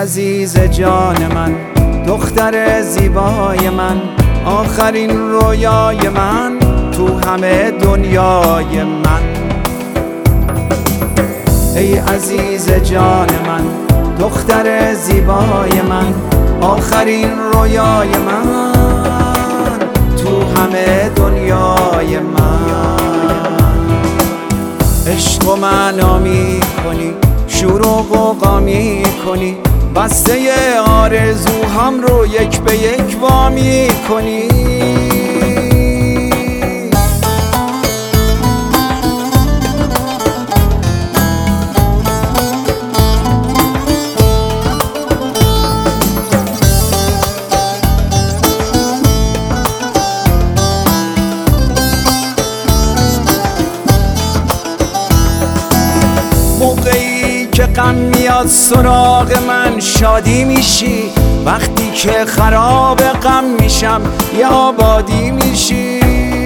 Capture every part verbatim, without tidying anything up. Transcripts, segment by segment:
عزیز جان من، دختر زیبای من، آخرین رویای من تو همه دنیای من. ای عزیز جان من، دختر زیبای من، آخرین رویای من تو همه دنیای من. عشق و معنا می کنی، شور و غوغا می کنی، بسته آرزو هم رو یک به یک وا می کنی. موقعی که غم میاد سراغ من شادی میشی، وقتی که خراب غم میشم یه آبادی میشی.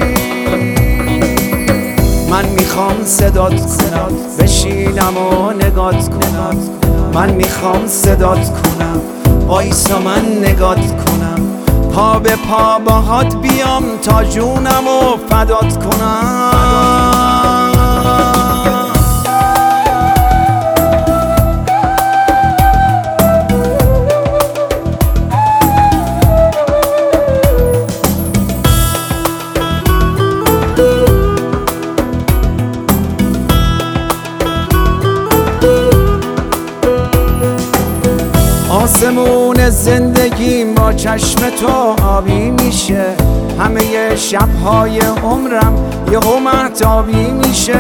من میخوام صدات کنم، بشینم و نگات کنم. من میخوام صدات کنم، وایسا من نگات کنم. پا به پا باهات بیام تا جونم و فدات کنم. آسمون زندگی با چشم تو آبی میشه، همه شبهای عمرم یهو مهتابی میشه.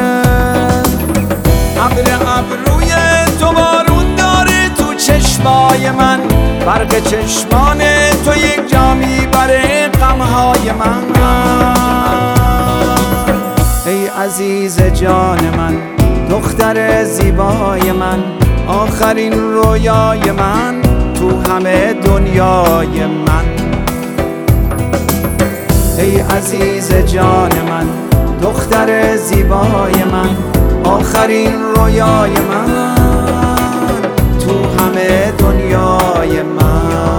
ابر ابروی تو بارون داره تو چشمای من، برق چشمان تو یک جا میبره غمهای من. ای عزیز جان من، دختر زیبای من، آخرین رویای من تو همه دنیای من. ای عزیز جان من، دختر زیبای من، آخرین رویای من تو همه دنیای من.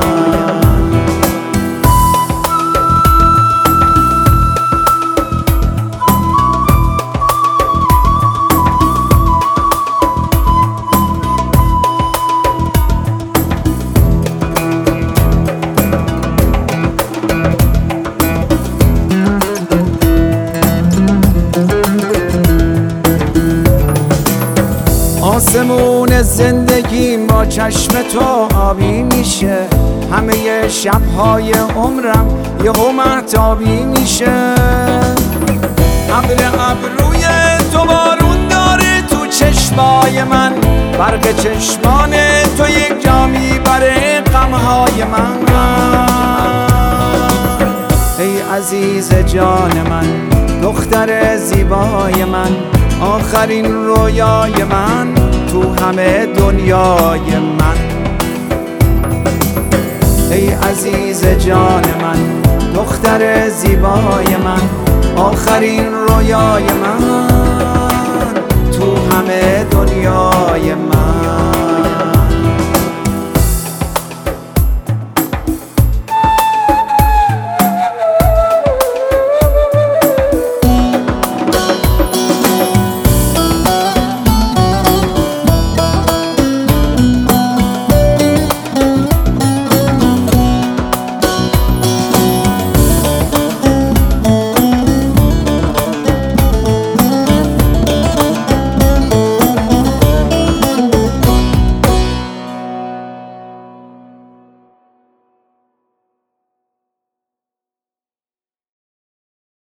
آسمون زندگی با چشم تو آبی میشه، همه شبهای عمرم یهو مهتابی میشه. ابر ابروی تو بارون داره تو چشمای من، برق چشمان تو یک جا میبره غمهای من. ای عزیز جان من، دختر زیبای من، آخرین رویای من تو همه دنیای من. ای عزیز جان من، دختر زیبای من، آخرین رویای من